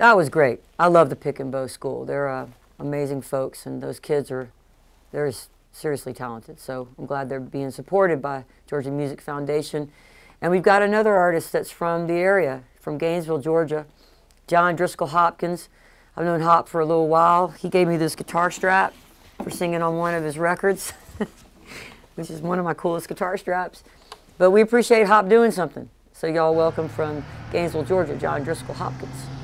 That was great. I love the Pick and Bow School. They're amazing folks, and those kids they're seriously talented. So I'm glad they're being supported by Georgia Music Foundation. And we've got another artist that's from the area, from Gainesville, Georgia, John Driscoll Hopkins. I've known Hop for a little while. He gave me this guitar strap for singing on one of his records, which is one of my coolest guitar straps. But we appreciate Hop doing something. So y'all welcome from Gainesville, Georgia, John Driscoll Hopkins.